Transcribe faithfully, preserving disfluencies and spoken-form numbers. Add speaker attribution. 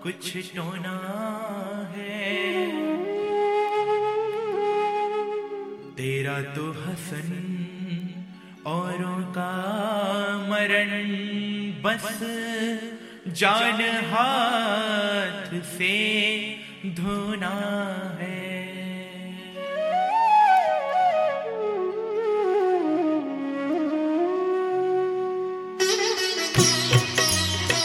Speaker 1: कुछ टोना है। तेरा तो हसन औरों का मरण, बस जान हाथ से धोना है।